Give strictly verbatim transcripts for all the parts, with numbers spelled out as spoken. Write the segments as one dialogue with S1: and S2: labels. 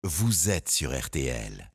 S1: vous êtes sur R T L.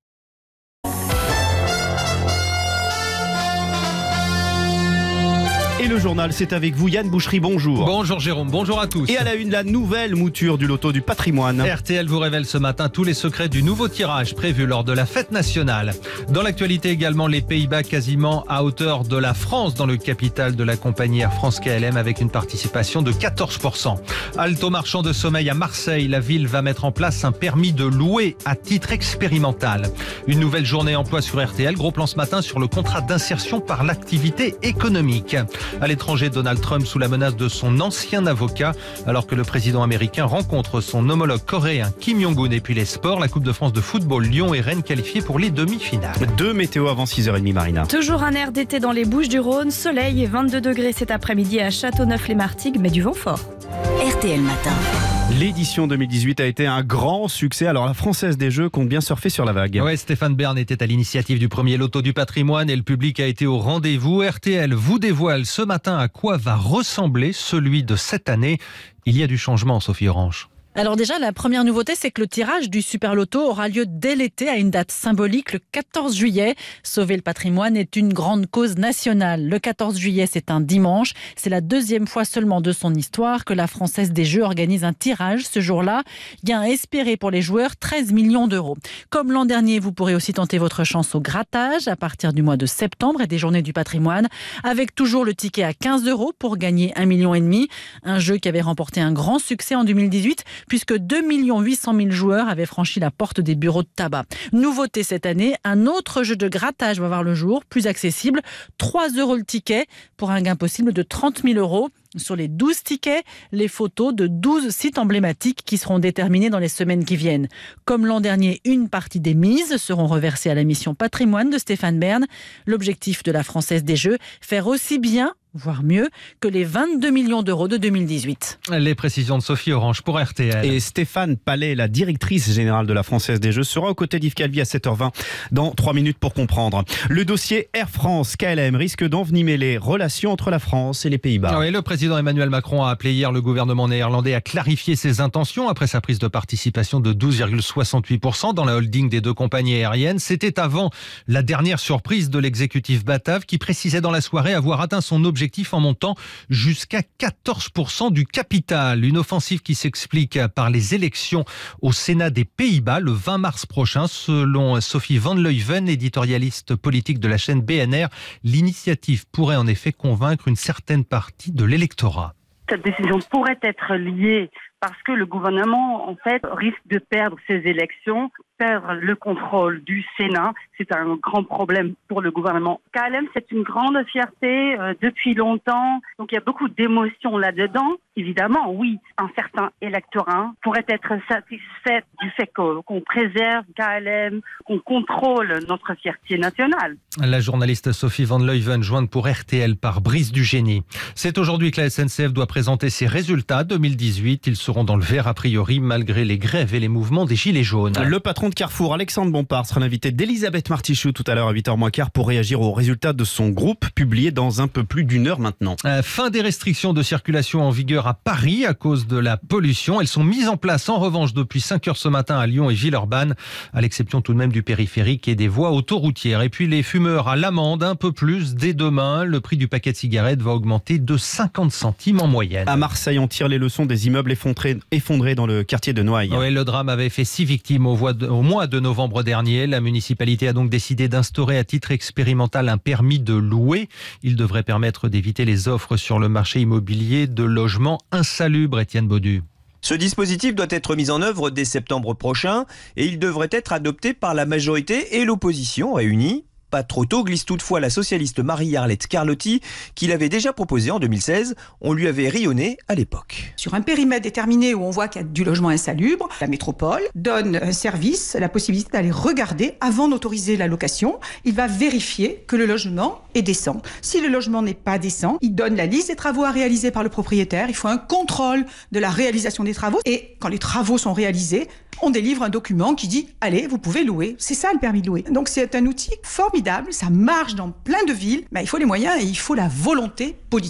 S2: Et le journal, c'est avec vous, Yann Boucherie, bonjour.
S3: Bonjour Jérôme, bonjour à tous.
S2: Et à la une, la nouvelle mouture du loto du patrimoine.
S3: R T L vous révèle ce matin tous les secrets du nouveau tirage prévu lors de la fête nationale. Dans l'actualité également, les Pays-Bas quasiment à hauteur de la France dans le capital de la compagnie Air France K L M avec une participation de quatorze pour cent. Alto marchand de sommeil à Marseille, la ville va mettre en place un permis de louer à titre expérimental. Une nouvelle journée emploi sur R T L, gros plan ce matin sur le contrat d'insertion par l'activité économique. À l'étranger, Donald Trump sous la menace de son ancien avocat, alors que le président américain rencontre son homologue coréen Kim Jong-un. Et puis les sports, la Coupe de France de football, Lyon et Rennes qualifiés pour les demi-finales.
S2: Deux météos avant six heures trente, Marina.
S4: Toujours un air d'été dans les Bouches-du-Rhône, soleil et vingt-deux degrés cet après-midi à Châteauneuf-les-Martigues, mais du vent fort.
S5: R T L Matin.
S2: L'édition deux mille dix-huit a été un grand succès. Alors la Française des Jeux compte bien surfer sur la vague.
S3: Ouais, Stéphane Bern était à l'initiative du premier loto du patrimoine et le public a été au rendez-vous. R T L vous dévoile ce matin à quoi va ressembler celui de cette année. Il y a du changement, Sophie Orange.
S6: Alors déjà, la première nouveauté, c'est que le tirage du Super Loto aura lieu dès l'été à une date symbolique, le quatorze juillet. Sauver le patrimoine est une grande cause nationale. Le quatorze juillet, c'est un dimanche. C'est la deuxième fois seulement de son histoire que la Française des Jeux organise un tirage ce jour-là. Gain espéré pour les joueurs, treize millions d'euros. Comme l'an dernier, vous pourrez aussi tenter votre chance au grattage à partir du mois de septembre et des journées du patrimoine, avec toujours le ticket à quinze euros pour gagner un million et demi. Un jeu qui avait remporté un grand succès en deux mille dix-huit, puisque deux millions huit cent mille joueurs avaient franchi la porte des bureaux de tabac. Nouveauté cette année, un autre jeu de grattage va voir le jour, plus accessible, trois euros le ticket pour un gain possible de trente mille euros. Sur les douze tickets, les photos de douze sites emblématiques qui seront déterminés dans les semaines qui viennent. Comme l'an dernier, une partie des mises seront reversées à la mission patrimoine de Stéphane Bern. L'objectif de la Française des Jeux, faire aussi bien, voire mieux, que les vingt-deux millions d'euros de deux mille dix-huit.
S3: Les précisions de Sophie Orange pour R T L.
S2: Et Stéphane Palais, la directrice générale de la Française des Jeux, sera aux côtés d'Yves Calvi à sept heures vingt dans trois minutes pour comprendre. Le dossier Air France K L M risque d'envenimer les relations entre la France et les Pays-Bas.
S3: Oui, le président Emmanuel Macron a appelé hier le gouvernement néerlandais à clarifier ses intentions après sa prise de participation de douze virgule soixante-huit pour cent dans la holding des deux compagnies aériennes. C'était avant la dernière surprise de l'exécutif batave qui précisait dans la soirée avoir atteint son objectif en montant jusqu'à quatorze pour cent du capital. Une offensive qui s'explique par les élections au Sénat des Pays-Bas le vingt mars prochain. Selon Sophie Van Leuven, éditorialiste politique de la chaîne B N R, l'initiative pourrait en effet convaincre une certaine partie de l'électorat.
S7: Cette décision pourrait être liée parce que le gouvernement, en fait, risque de perdre ses élections, perdre le contrôle du Sénat. C'est un grand problème pour le gouvernement. K L M, c'est une grande fierté euh, depuis longtemps. Donc, il y a beaucoup d'émotions là-dedans. Évidemment, oui, un certain électorat pourrait être satisfait du fait qu'on préserve K L M, qu'on contrôle notre fierté nationale.
S3: La journaliste Sophie Van Leuven, jointe pour R T L par Brice Dugénie. C'est aujourd'hui que la S N C F doit présenter ses résultats deux mille dix-huit. Ils seront dans le vert a priori, malgré les grèves et les mouvements des Gilets jaunes.
S2: Le patron de Carrefour, Alexandre Bompard, sera l'invité d'Elisabeth Martichoux tout à l'heure à huit heures moins quart pour réagir aux résultats de son groupe, publié dans un peu plus d'une heure maintenant.
S3: Euh, fin des restrictions de circulation en vigueur à Paris à cause de la pollution. Elles sont mises en place en revanche depuis cinq heures ce matin à Lyon et Villeurbanne, à l'exception tout de même du périphérique et des voies autoroutières. Et puis les fumeurs à l'amende, un peu plus dès demain. Le prix du paquet de cigarettes va augmenter de cinquante centimes en moyenne.
S2: À Marseille, on tire les leçons des immeubles effondrés, effondrés dans le quartier de Noailles.
S3: Oui, le drame avait fait six victimes au, au mois de novembre dernier. La municipalité a donc décidé d'instaurer à titre expérimental un permis de louer. Il devrait permettre d'éviter les offres sur le marché immobilier de logements insalubres. Étienne Baudu.
S8: Ce dispositif doit être mis en œuvre dès septembre prochain et il devrait être adopté par la majorité et l'opposition réunies. Pas trop tôt, glisse toutefois la socialiste Marie-Arlette Carlotti, qui l'avait déjà proposé en deux mille seize. On lui avait rayonné à l'époque.
S9: Sur un périmètre déterminé où on voit qu'il y a du logement insalubre, la métropole donne un service, la possibilité d'aller regarder avant d'autoriser la location. Il va vérifier que le logement est décent. Si le logement n'est pas décent, il donne la liste des travaux à réaliser par le propriétaire. Il faut un contrôle de la réalisation des travaux. Et quand les travaux sont réalisés, on délivre un document qui dit « Allez, vous pouvez louer ». C'est ça le permis de louer. Donc c'est un outil formidable, ça marche dans plein de villes, mais il faut les moyens et il faut la volonté politique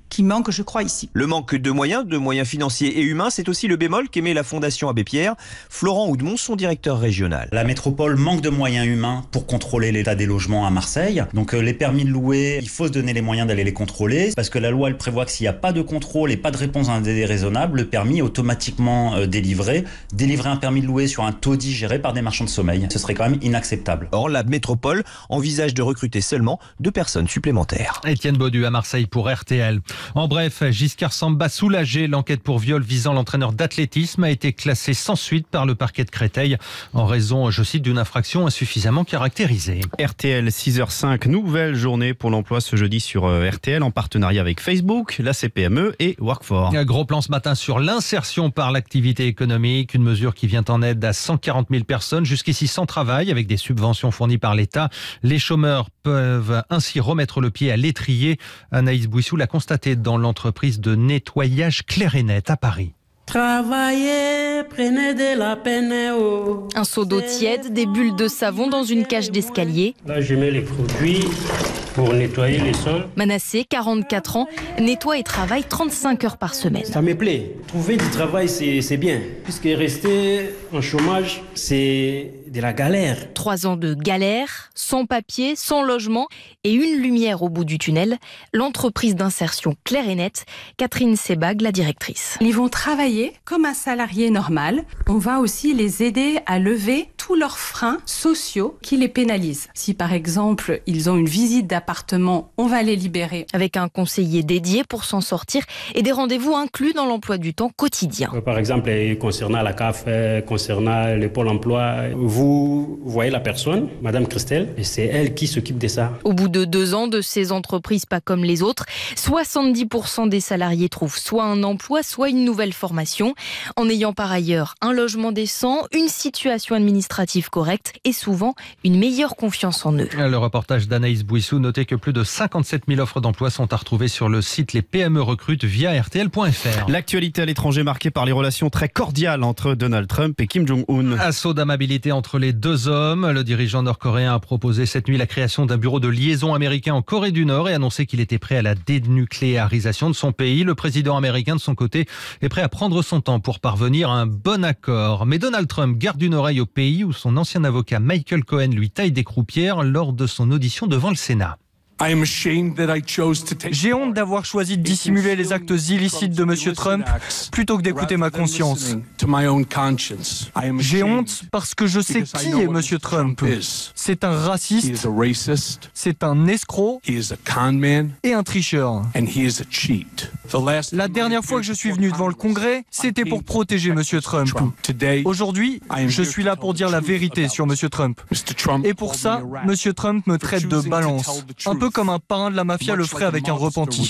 S9: qui manque, je crois, ici.
S8: Le manque de moyens, de moyens financiers et humains, c'est aussi le bémol qu'émet la Fondation Abbé Pierre. Florent Oudemont, son directeur régional.
S5: La métropole manque de moyens humains pour contrôler l'état des logements à Marseille. Donc euh, les permis de louer, il faut se donner les moyens d'aller les contrôler, parce que la loi elle prévoit que s'il n'y a pas de contrôle et pas de réponse à un délai raisonnable, le permis est automatiquement euh, délivré. Délivrer un permis de louer sur un taudis géré par des marchands de sommeil, ce serait quand même inacceptable.
S8: Or, la métropole envisage de recruter seulement deux personnes supplémentaires.
S3: Étienne Baudu à Marseille pour R T L. En bref, Giscard Samba soulagé. L'enquête pour viol visant l'entraîneur d'athlétisme a été classée sans suite par le parquet de Créteil en raison, je cite, d'une infraction insuffisamment caractérisée.
S2: R T L six heures cinq, nouvelle journée pour l'emploi ce jeudi sur R T L en partenariat avec Facebook, la C P M E et Workfor.
S3: Un gros plan ce matin sur l'insertion par l'activité économique, une mesure qui vient en aide à cent quarante mille personnes jusqu'ici sans travail avec des subventions fournies par l'État. Les chômeurs peuvent ainsi remettre le pied à l'étrier. Anaïs Bouissou l'a constaté dans l'entreprise de nettoyage Clair et Net à Paris.
S10: Travailler, prenez de la peine. Oh.
S11: Un seau d'eau tiède, des bulles de savon dans une cage d'escalier.
S10: Là, je mets les produits pour nettoyer les sols.
S11: Manassé, quarante-quatre ans, nettoie et travaille trente-cinq heures par semaine.
S10: Ça me plaît. Trouver du travail, c'est, c'est bien. Puisque rester en chômage, c'est de la galère.
S11: Trois ans de galère, sans papier, sans logement et une lumière au bout du tunnel. L'entreprise d'insertion Clair et Net, Catherine Sebag, la directrice.
S12: Ils vont travailler comme un salarié normal. On va aussi les aider à lever tous leurs freins sociaux qui les pénalisent. Si par exemple, ils ont une visite d'appartement, on va les libérer.
S11: Avec un conseiller dédié pour s'en sortir et des rendez-vous inclus dans l'emploi du temps quotidien.
S10: Par exemple, concernant la C A F, concernant le Pôle emploi, vous voyez la personne, Madame Christelle, et c'est elle qui s'occupe de ça.
S11: Au bout de deux ans de ces entreprises pas comme les autres, soixante-dix pour cent des salariés trouvent soit un emploi, soit une nouvelle formation, en ayant par ailleurs un logement décent, une situation administrative correcte et souvent une meilleure confiance en eux.
S3: Le reportage d'Anaïs Bouissou, notez que plus de cinquante-sept mille offres d'emploi sont à retrouver sur le site Les P M E recrutent via R T L point F R.
S2: L'actualité à l'étranger marquée par les relations très cordiales entre Donald Trump et Kim Jong-un.
S3: Assaut d'amabilité entre les deux hommes. Le dirigeant nord-coréen a proposé cette nuit la création d'un bureau de liaison américain en Corée du Nord et annoncé qu'il était prêt à la dénucléarisation de son pays. Le président américain, de son côté, est prêt à prendre son temps pour parvenir à un bon accord. Mais Donald Trump garde une oreille au pays où son ancien avocat Michael Cohen lui taille des croupières lors de son audition devant le Sénat.
S13: J'ai honte d'avoir choisi de dissimuler les actes illicites de M. Trump plutôt que d'écouter ma conscience. J'ai honte parce que je sais qui est M. Trump. C'est un raciste, c'est un escroc et un tricheur. La dernière fois que je suis venu devant le Congrès, c'était pour protéger M. Trump. Aujourd'hui, je suis là pour dire la vérité sur M. Trump. Et pour ça, M. Trump me traite de balance. Un peu comme un parrain de la mafia le ferait avec un repenti.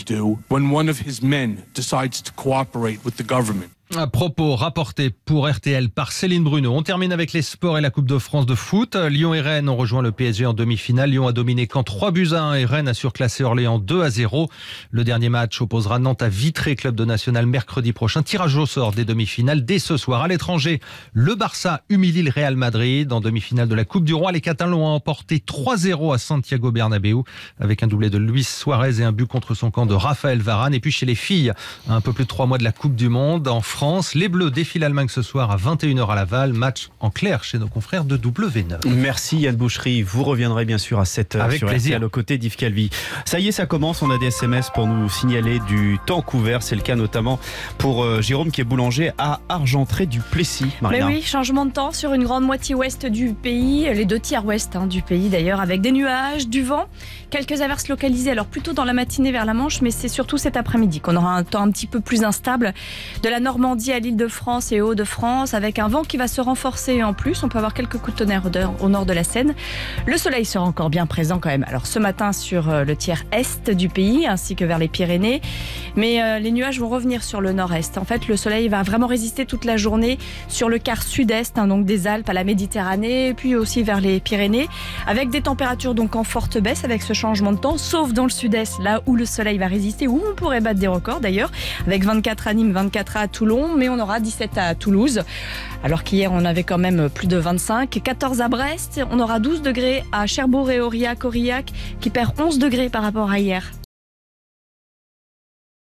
S3: Un propos rapporté pour R T L par Céline Bruno. On termine avec les sports et la Coupe de France de foot. Lyon et Rennes ont rejoint le P S G en demi-finale. Lyon a dominé Caen trois buts à un et Rennes a surclassé Orléans deux à zéro. Le dernier match opposera Nantes à Vitré, club de national, mercredi prochain. Tirage au sort des demi-finales dès ce soir. À l'étranger, le Barça humilie le Real Madrid en demi-finale de la Coupe du Roi. Les Catalans ont emporté trois zéro à Santiago Bernabéu avec un doublé de Luis Suarez et un but contre son camp de Raphaël Varane. Et puis chez les filles, à un peu plus de trois mois de la Coupe du Monde, en France, les Bleus défient l'Allemagne ce soir à vingt et une heures à Laval. Match en clair chez nos confrères de W neuf.
S2: Merci Yann Boucherie. Vous reviendrez bien sûr à sept heures
S3: avec
S2: sur
S3: plaisir.
S2: R T L aux côtés d'Yves Calvi. Ça y est, ça commence. On a des S M S pour nous signaler du temps couvert. C'est le cas notamment pour euh, Jérôme qui est boulanger à Argentré du Plessis.
S4: Mais oui, changement de temps sur une grande moitié ouest du pays, les deux tiers ouest hein, du pays d'ailleurs, avec des nuages, du vent, quelques averses localisées. Alors plutôt dans la matinée vers la Manche, mais c'est surtout cet après-midi qu'on aura un temps un petit peu plus instable de la Normandie à l'Île-de-France et Hauts-de-France, avec un vent qui va se renforcer en plus. On peut avoir quelques coups de tonnerre au nord de la Seine. Le soleil sera encore bien présent quand même. Alors ce matin sur le tiers est du pays, ainsi que vers les Pyrénées. Mais euh, les nuages vont revenir sur le nord-est. En fait, le soleil va vraiment résister toute la journée sur le quart sud-est, hein, donc des Alpes à la Méditerranée, puis aussi vers les Pyrénées, avec des températures donc en forte baisse avec ce changement de temps, sauf dans le sud-est, là où le soleil va résister, où on pourrait battre des records d'ailleurs, avec vingt-quatre à Nîmes, vingt-quatre à Toulon, mais on aura dix-sept à Toulouse, alors qu'hier on avait quand même plus de vingt-cinq, quatorze à Brest, on aura douze degrés à Cherbourg et Aurillac, Aurillac qui perd onze degrés par rapport à hier.